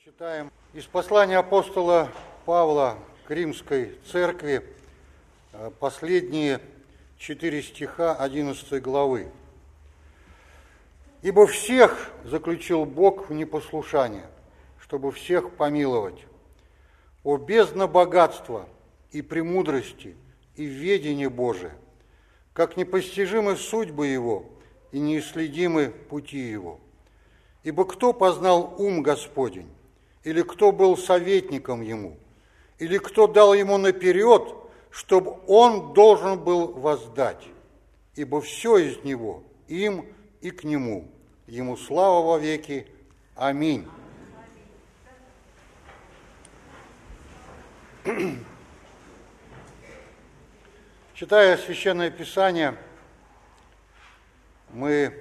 Читаем из послания апостола Павла к Римской церкви последние 4 стиха 11 главы. «Ибо всех заключил Бог в непослушание, чтобы всех помиловать. О бездна богатства и премудрости и ведения Божия, как непостижимы судьбы Его и неисследимы пути Его. Ибо кто познал ум Господень, или кто был советником Ему, или кто дал Ему наперед, чтобы Он должен был воздать? Ибо все из Него, им и к Нему. Ему слава во веки. Аминь». Читая Священное Писание, мы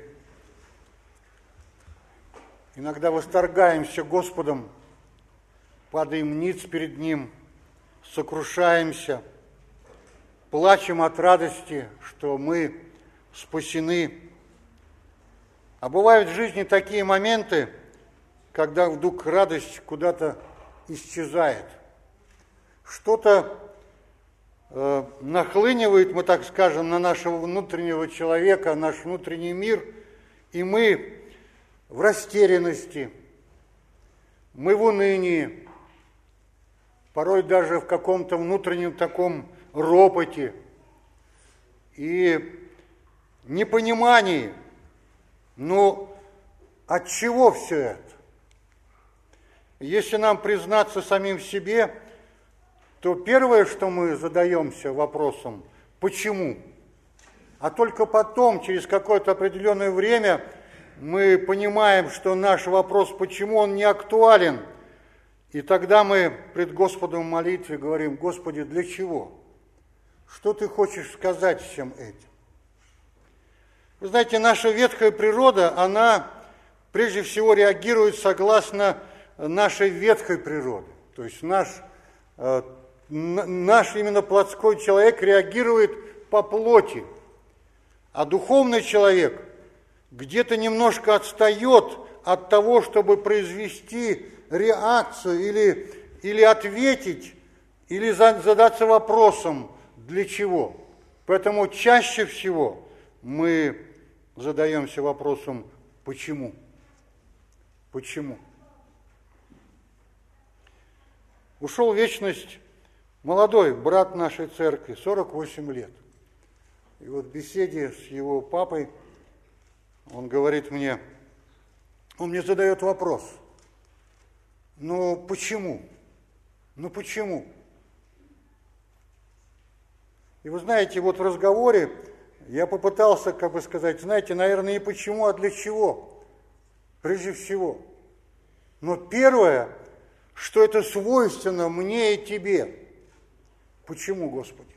иногда восторгаемся Господом, падаем ниц перед Ним, сокрушаемся, плачем от радости, что мы спасены. А бывают в жизни такие моменты, когда вдруг радость куда-то исчезает. Что-то нахлынивает, мы так скажем, на нашего внутреннего человека, наш внутренний мир, и мы в растерянности, мы в унынии, порой даже в каком-то внутреннем таком ропоте и непонимании. Но от чего все это? Если нам признаться самим себе, то первое, что мы задаемся вопросом, почему? А только потом, через какое-то определенное время, мы понимаем, что наш вопрос, почему, он не актуален. И тогда мы пред Господом в молитве говорим: Господи, для чего? Что Ты хочешь сказать всем этим? Вы знаете, наша ветхая природа, она прежде всего реагирует согласно нашей ветхой природе. То есть наш именно плотской человек реагирует по плоти, а духовный человек где-то немножко отстает от того, чтобы произвести реакцию или ответить, или задаться вопросом, для чего. Поэтому чаще всего мы задаемся вопросом, почему? Почему? Ушел в вечность молодой брат нашей церкви, 48 лет. И вот в беседе с его папой он говорит мне, он мне задает вопрос: ну почему? Ну почему? И вы знаете, вот в разговоре я попытался, как бы сказать, знаете, наверное, не почему, а для чего, прежде всего. Но первое, что это свойственно мне и тебе. Почему, Господи?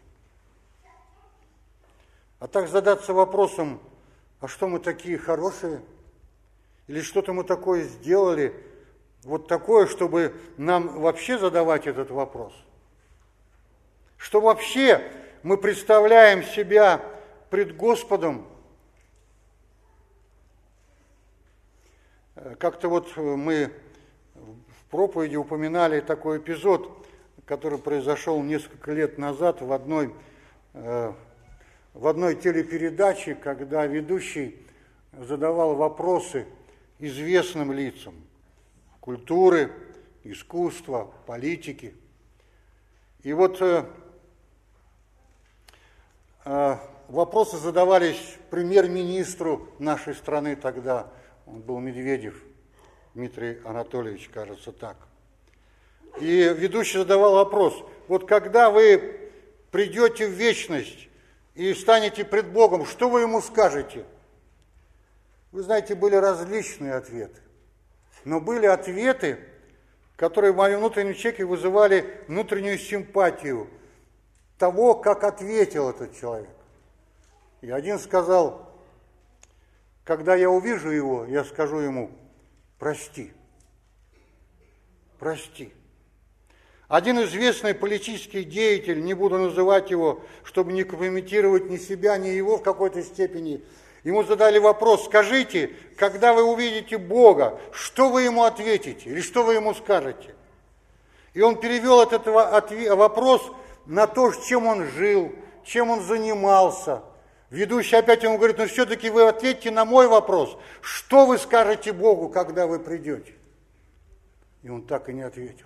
А так задаться вопросом, а что мы такие хорошие? Или что-то мы такое сделали, вот такое, чтобы нам вообще задавать этот вопрос? Что вообще мы представляем себя пред Господом? Как-то вот мы в проповеди упоминали такой эпизод, который произошел несколько лет назад в одной телепередаче, когда ведущий задавал вопросы известным лицам культуры, искусства, политики. И вот вопросы задавались премьер-министру нашей страны тогда, он был Медведев, Дмитрий Анатольевич, кажется, так. И ведущий задавал вопрос: вот когда вы придете в вечность и станете пред Богом, что вы ему скажете? Вы знаете, были различные ответы. Но были ответы, которые в моем внутреннем человеке вызывали внутреннюю симпатию того, как ответил этот человек. И один сказал: когда я увижу его, я скажу ему: прости, прости. Один известный политический деятель, не буду называть его, чтобы не компрометировать ни себя, ни его в какой-то степени, Ему задали вопрос: скажите, когда вы увидите Бога, что вы ему ответите или что вы ему скажете? И он перевел этот вопрос на то, чем он жил, чем он занимался. Ведущий опять ему говорит: ну все-таки вы ответьте на мой вопрос, что вы скажете Богу, когда вы придете? И он так и не ответил.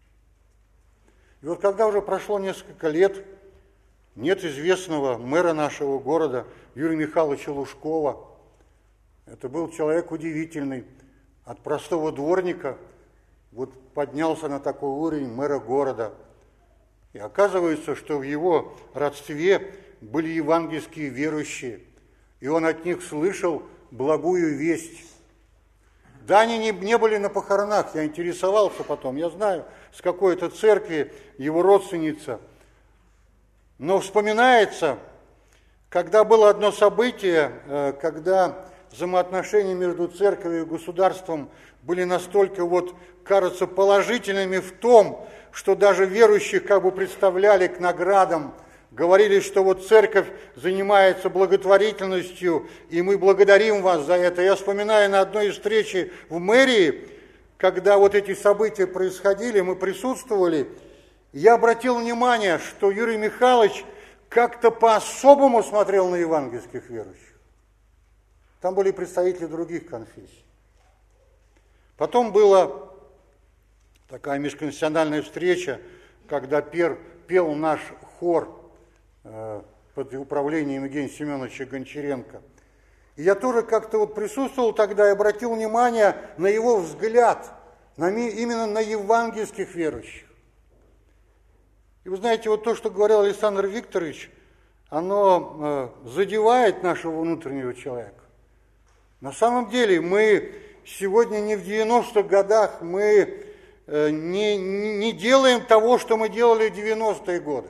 И вот когда уже прошло несколько лет, нет известного мэра нашего города Юрия Михайловича Лужкова. Это был человек удивительный, от простого дворника вот поднялся на такой уровень мэра города. И оказывается, что в его родстве были евангельские верующие, и он от них слышал благую весть. Да, они не были на похоронах, я интересовался потом, я знаю, с какой это церкви его родственница. Но вспоминается, когда было одно событие, когда взаимоотношения между церковью и государством были настолько, кажется, положительными в том, что даже верующих представляли к наградам, говорили, что церковь занимается благотворительностью, и мы благодарим вас за это. Я вспоминаю на одной из встреч в мэрии, когда эти события происходили, мы присутствовали, я обратил внимание, что Юрий Михайлович как-то по-особому смотрел на евангельских верующих. Там были представители других конфессий. Потом была такая межконфессиональная встреча, когда пел наш хор под управлением Евгения Семеновича Гончаренко. И я тоже как-то присутствовал тогда и обратил внимание на его взгляд, именно на евангельских верующих. И вы знаете, то, что говорил Александр Викторович, оно задевает нашего внутреннего человека. На самом деле мы сегодня не в 90-х годах, мы не делаем того, что мы делали в 90-е годы.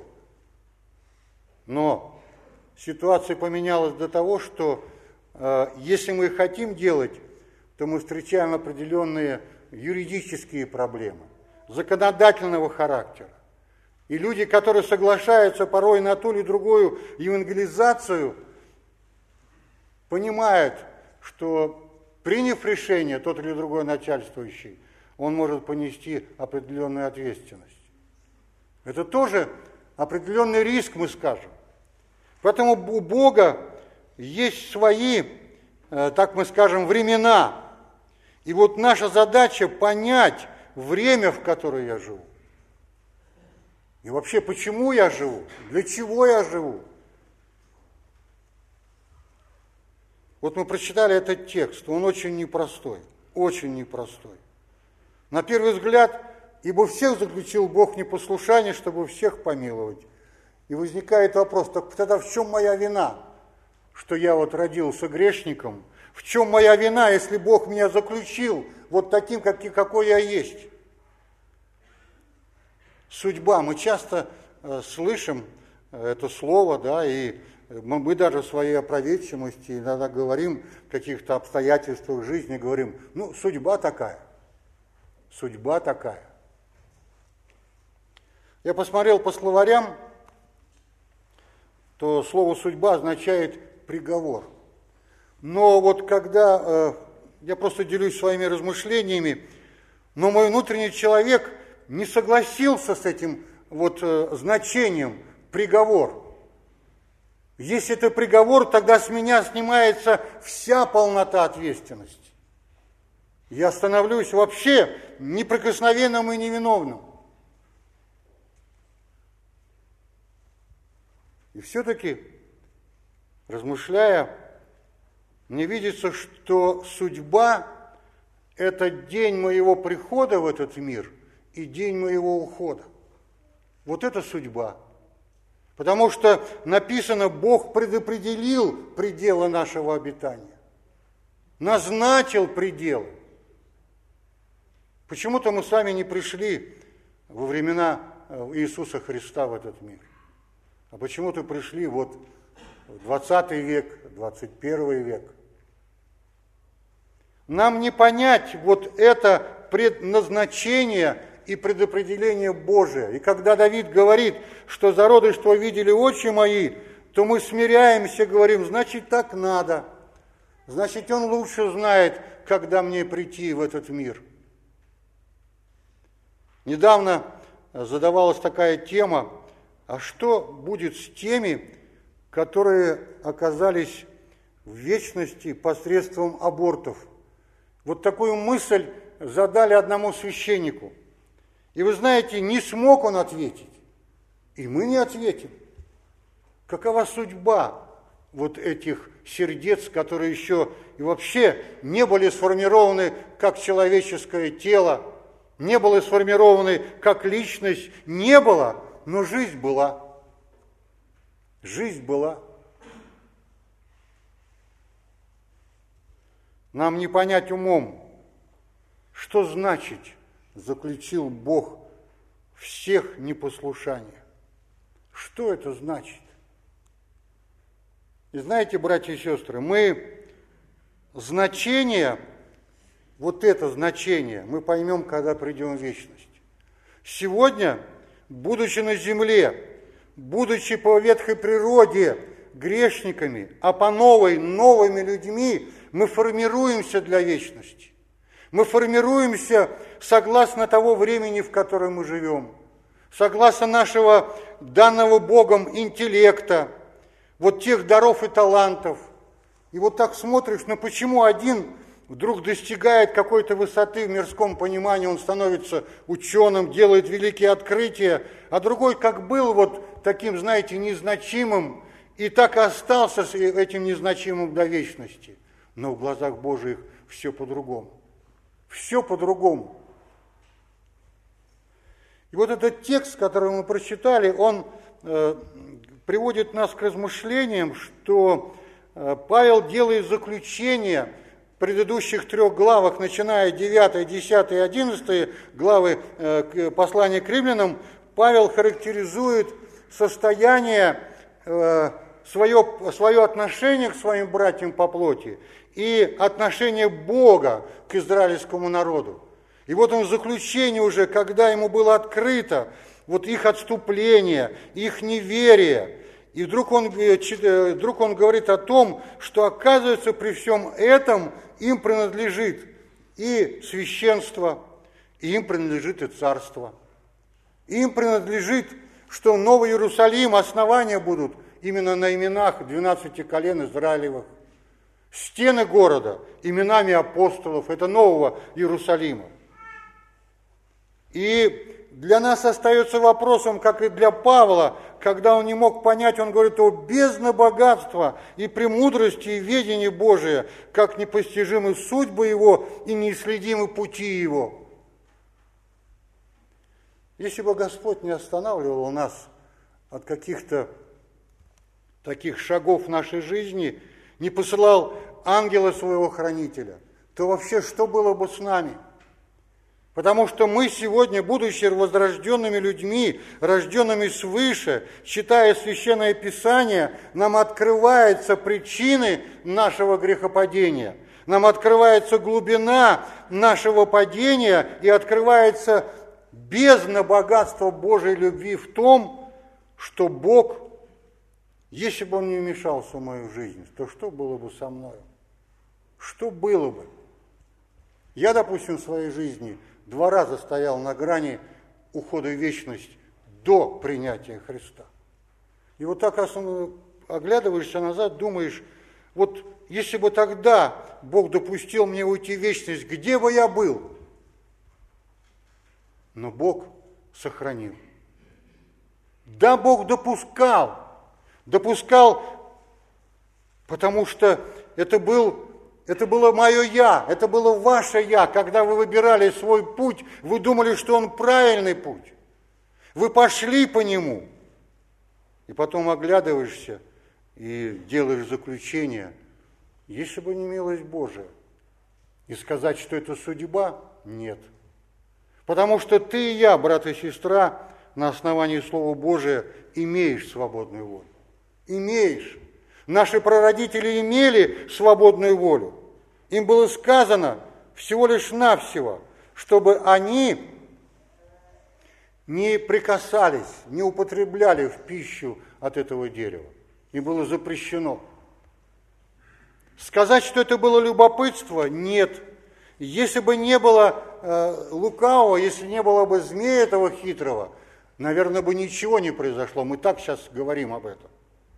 Но ситуация поменялась до того, что если мы хотим делать, то мы встречаем определенные юридические проблемы, законодательного характера. И люди, которые соглашаются порой на ту или другую евангелизацию, понимают, что приняв решение, тот или другой начальствующий, он может понести определенную ответственность. Это тоже определенный риск, мы скажем. Поэтому у Бога есть свои, так мы скажем, времена. И наша задача понять время, в которое я живу. И вообще, почему я живу, для чего я живу. Мы прочитали этот текст, он очень непростой, очень непростой. На первый взгляд, ибо всех заключил Бог в непослушание, чтобы всех помиловать. И возникает вопрос: так тогда в чем моя вина, что я родился грешником? В чем моя вина, если Бог меня заключил таким, какой я есть? Судьба. Мы часто слышим это слово, да, и мы даже в своей опроветчивости иногда говорим в каких-то обстоятельствах жизни, говорим: судьба такая, судьба такая. Я посмотрел по словарям, то слово «судьба» означает «приговор». Но когда, я просто делюсь своими размышлениями, но мой внутренний человек не согласился с этим значением «приговор». Если это приговор, тогда с меня снимается вся полнота ответственности. Я становлюсь вообще неприкосновенным и невиновным. И все-таки, размышляя, мне видится, что судьба – это день моего прихода в этот мир и день моего ухода. Это судьба. Потому что написано: Бог предопределил пределы нашего обитания, назначил пределы. Почему-то мы с вами не пришли во времена Иисуса Христа в этот мир, а почему-то пришли в 20 век, 21 век. Нам не понять это предназначение и предопределение Божие. И когда Давид говорит, что зародыш твой видели очи мои, то мы смиряемся, говорим: значит, так надо. Значит, Он лучше знает, когда мне прийти в этот мир. Недавно задавалась такая тема, а что будет с теми, которые оказались в вечности посредством абортов? Вот такую мысль задали одному священнику. И вы знаете, не смог он ответить, и мы не ответим. Какова судьба вот этих сердец, которые еще и вообще не были сформированы как человеческое тело, не были сформированы как личность, не было, но жизнь была. Жизнь была. Нам не понять умом, что значит заключил Бог всех непослушания. Что это значит? И знаете, братья и сестры, мы значение, вот это значение, мы поймем, когда придем в вечность. Сегодня, будучи на земле, будучи по ветхой природе грешниками, а по новыми людьми, мы формируемся для вечности. Мы формируемся согласно того времени, в котором мы живем, согласно нашего данного Богом интеллекта, вот тех даров и талантов. И вот так смотришь, но почему один вдруг достигает какой-то высоты в мирском понимании, он становится ученым, делает великие открытия, а другой как был вот таким, знаете, незначимым, и так и остался с этим незначимым до вечности. Но в глазах Божьих все по-другому. Все по-другому. И вот этот текст, который мы прочитали, он приводит нас к размышлениям, что Павел делает заключение в предыдущих 3 главах, начиная 9, 10 и 11 главы послания к римлянам, Павел характеризует состояние, свое отношение к своим братьям по плоти и отношение Бога к израильскому народу. И вот он в заключении уже, когда ему было открыто вот их отступление, их неверие, и вдруг он говорит о том, что, оказывается, при всем этом им принадлежит и священство, и им принадлежит и царство. Им принадлежит, что Новый Иерусалим, основания будут именно на именах 12 колен Израилевых. Стены города именами апостолов, это Нового Иерусалима. И для нас остается вопросом, как и для Павла, когда он не мог понять, он говорит о бездне богатства и премудрости и ведении Божия, как непостижимы судьбы его и неисследимы пути его. Если бы Господь не останавливал нас от каких-то таких шагов в нашей жизни, не посылал ангела своего хранителя, то вообще что было бы с нами? Потому что мы сегодня, будучи возрожденными людьми, рожденными свыше, читая Священное Писание, нам открываются причины нашего грехопадения, нам открывается глубина нашего падения и открывается бездна богатства Божьей любви в том, что Бог, если бы Он не вмешался в мою жизнь, то что было бы со мной? Что было бы? Я, допустим, в своей жизни 2 раза стоял на грани ухода в вечность до принятия Христа. И вот так, оглядываешься назад, думаешь, вот если бы тогда Бог допустил мне уйти в вечность, где бы я был? Но Бог сохранил. Да, Бог допускал, потому что это было мое «я», это было ваше «я». Когда вы выбирали свой путь, вы думали, что он правильный путь. Вы пошли по нему. И потом оглядываешься и делаешь заключение. Если бы не милость Божия. И сказать, что это судьба, нет. Потому что ты и я, брат и сестра, на основании Слова Божия имеешь свободную волю. Имеешь. Наши прародители имели свободную волю. Им было сказано всего лишь навсего, чтобы они не прикасались, не употребляли в пищу от этого дерева. Им было запрещено. Сказать, что это было любопытство? Нет. Если бы не было лукавого, если не было бы змея этого хитрого, наверное, бы ничего не произошло. Мы так сейчас говорим об этом.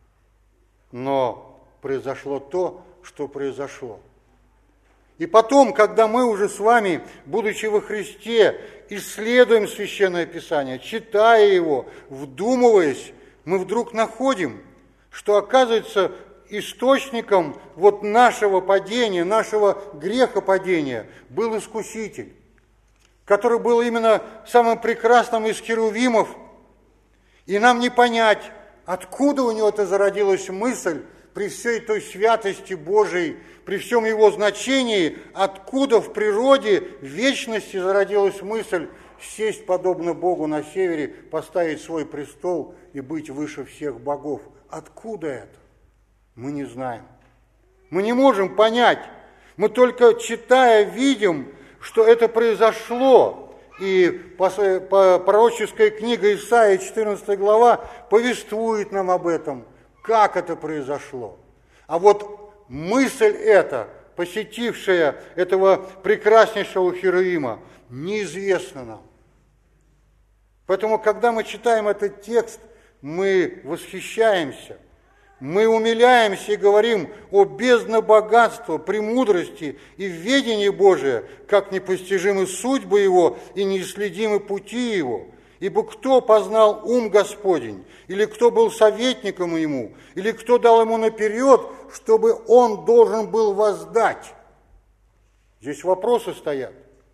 Но произошло то, что произошло. И потом, когда мы уже с вами, будучи во Христе, исследуем Священное Писание, читая его, вдумываясь, мы вдруг находим, что, оказывается, источником вот нашего падения, нашего грехопадения был Искуситель, который был именно самым прекрасным из херувимов. И нам не понять, откуда у него это зародилась мысль, при всей той святости Божией, при всем его значении, откуда в природе, в вечности зародилась мысль сесть подобно Богу на севере, поставить свой престол и быть выше всех богов. Откуда это? Мы не знаем. Мы не можем понять. Мы только читая видим, что это произошло. И пророческая книга Исаии, 14 глава, повествует нам об этом, как это произошло. А вот мысль эта, посетившая этого прекраснейшего херувима, неизвестна нам. Поэтому, когда мы читаем этот текст, мы восхищаемся, мы умиляемся и говорим о бездне богатства, премудрости и ведении Божия, как непостижимы судьбы Его и неисследимы пути Его. Ибо кто познал ум Господень, или кто был советником Ему, или кто дал Ему наперед, чтобы Он должен был воздать? Здесь вопросы стоят.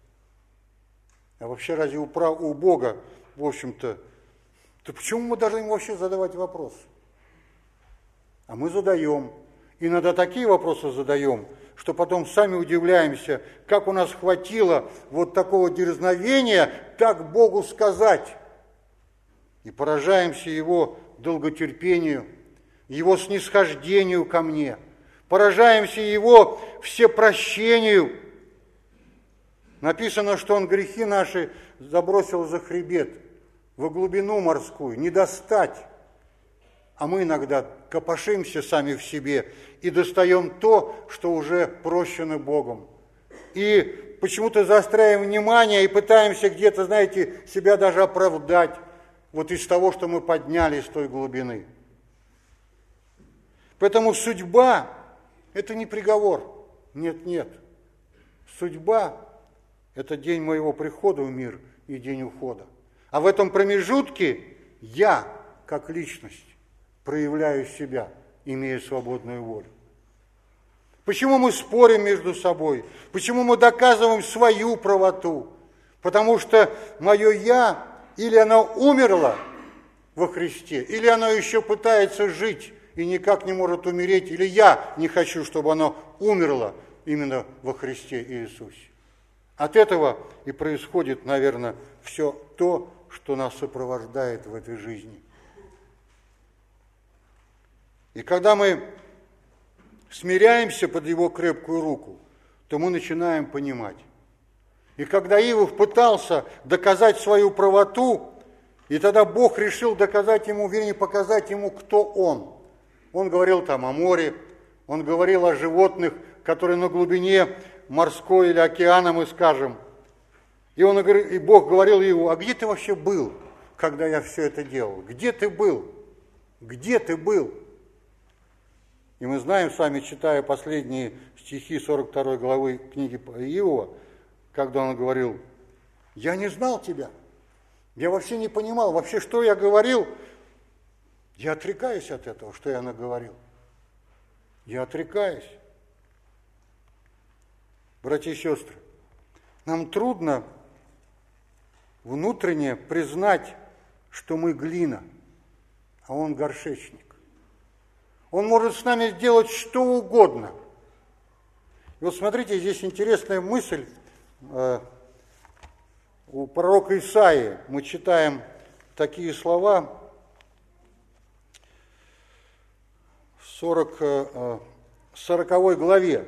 А вообще разве у Бога, в общем-то, то почему мы должны Ему вообще задавать вопросы? А мы задаем. Иногда такие вопросы задаем, что потом сами удивляемся, как у нас хватило вот такого дерзновения так Богу сказать. И поражаемся Его долготерпению, Его снисхождению ко мне, поражаемся Его всепрощению. Написано, что Он грехи наши забросил за хребет, во глубину морскую, не достать. А мы иногда копошимся сами в себе и достаем то, что уже прощено Богом. И почему-то заостряем внимание и пытаемся где-то, знаете, себя даже оправдать вот из того, что мы подняли из той глубины. Поэтому судьба – это не приговор. Нет. Судьба – это день моего прихода в мир и день ухода. А в этом промежутке я, как личность, проявляю себя, имея свободную волю. Почему мы спорим между собой? Почему мы доказываем свою правоту? Потому что мое «я» или оно умерло во Христе, или оно еще пытается жить и никак не может умереть, или я не хочу, чтобы оно умерло именно во Христе Иисусе. От этого и происходит, наверное, все то, что нас сопровождает в этой жизни. И когда мы смиряемся под Его крепкую руку, то мы начинаем понимать. И когда Иов пытался доказать свою правоту, и тогда Бог решил доказать ему, вернее, показать ему, кто он. Он говорил там о море, он говорил о животных, которые на глубине морской или океана, мы скажем. И Бог говорил Иову: а где ты вообще был, когда я все это делал? Где ты был? Где ты был? И мы знаем с вами, читая последние стихи 42 главы книги Иова, когда он говорил: я не знал тебя, я вообще не понимал, вообще, что я говорил. Я отрекаюсь от этого, что я наговорил. Я отрекаюсь. Братья и сестры, нам трудно внутренне признать, что мы глина, а Он горшечник. Он может с нами сделать что угодно. И вот смотрите, здесь интересная мысль. У пророка Исаии мы читаем такие слова в 40 главе.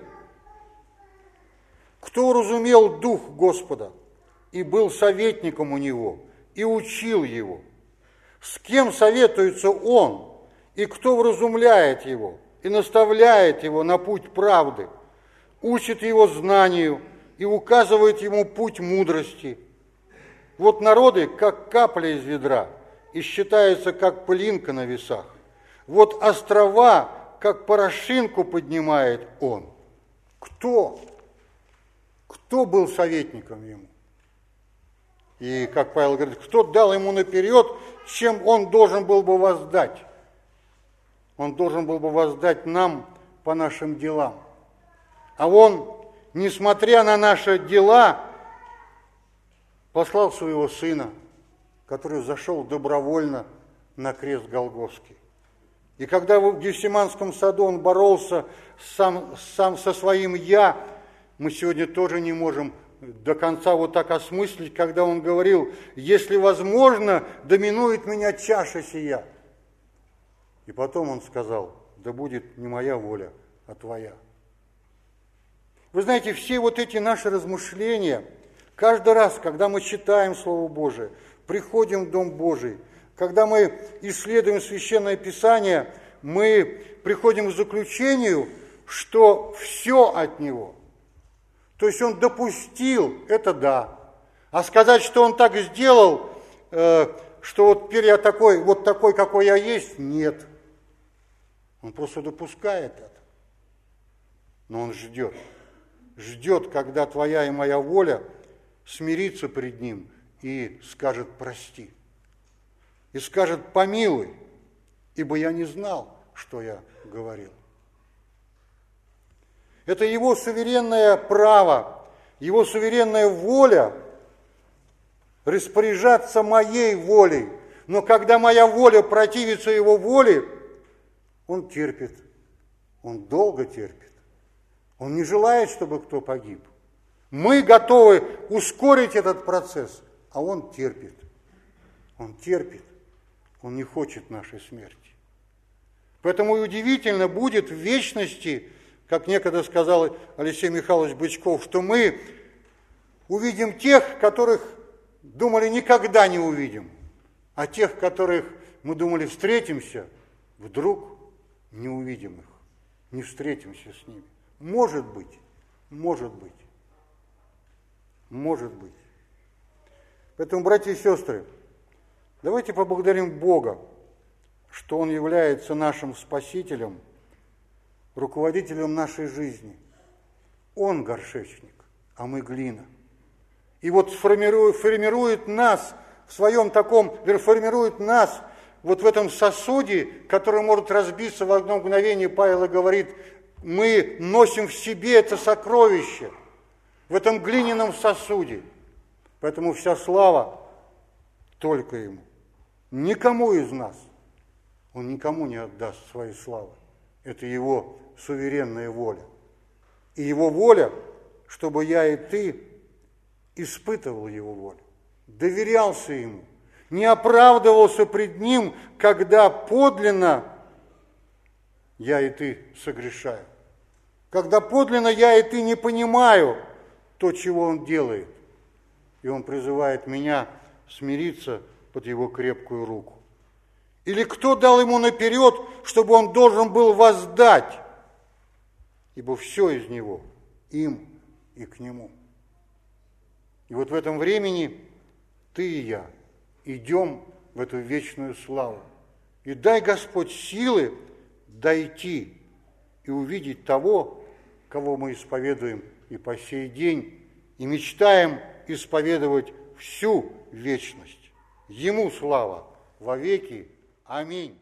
«Кто уразумел дух Господа и был советником у Него, и учил Его? С кем советуется Он, и кто вразумляет Его? и наставляет его на путь правды, учит его знанию и указывает ему путь мудрости. Вот народы, как капля из ведра, и считаются, как пылинка на весах. Вот острова, как порошинку поднимает он. Кто? Кто был советником ему? И, как Павел говорит, кто дал ему наперед, чем он должен был бы воздать? Он должен был бы воздать нам по нашим делам. А он, несмотря на наши дела, послал своего Сына, который зашел добровольно на крест Голгофский. И когда в Гефсиманском саду он боролся сам со своим «я», мы сегодня тоже не можем до конца вот так осмыслить, когда он говорил: «Если возможно, доминует меня чаша сия». И потом он сказал: «Да будет не моя воля, а твоя». Вы знаете, все вот эти наши размышления, каждый раз, когда мы читаем Слово Божие, приходим в Дом Божий, когда мы исследуем Священное Писание, мы приходим к заключению, что все от Него. То есть Он допустил, это да. А сказать, что Он так сделал, что вот теперь я такой, какой я есть, нет. Он просто допускает это. Но Он ждет. Ждет, когда твоя и моя воля смирится пред Ним и скажет: прости. И скажет: помилуй, ибо я не знал, что я говорил. Это Его суверенное право, Его суверенная воля распоряжаться моей волей. Но когда моя воля противится Его воле, Он терпит, Он долго терпит. Он не желает, чтобы кто погиб. Мы готовы ускорить этот процесс, а Он терпит. Он терпит. Он не хочет нашей смерти. Поэтому и удивительно будет в вечности, как некогда сказал Алексей Михайлович Бычков, что мы увидим тех, которых думали никогда не увидим, а тех, которых мы думали встретимся, вдруг не увидим их, не встретимся с ними. Может быть, может быть, может быть. Поэтому, братья и сестры, давайте поблагодарим Бога, что Он является нашим Спасителем, руководителем нашей жизни. Он горшечник, а мы глина. И вот формирует нас в своем таком, формирует нас вот в этом сосуде, который может разбиться в одно мгновение. Павел говорит: мы носим в себе это сокровище, в этом глиняном сосуде. Поэтому вся слава только Ему. Никому из нас Он никому не отдаст своей славы. Это Его суверенная воля. И Его воля, чтобы я и ты испытывал Его волю, доверялся Ему, не оправдывался пред Ним, когда подлинно я и ты согрешаю. Когда подлинно я и ты не понимаю то, чего Он делает. И Он призывает меня смириться под Его крепкую руку. Или кто дал ему наперед, чтобы он должен был воздать? Ибо все из него, им и к нему. И вот в этом времени ты и я идем в эту вечную славу. И дай, Господь, силы дойти и увидеть того, кого мы исповедуем и по сей день, и мечтаем исповедовать всю вечность. Ему слава во веки. Аминь.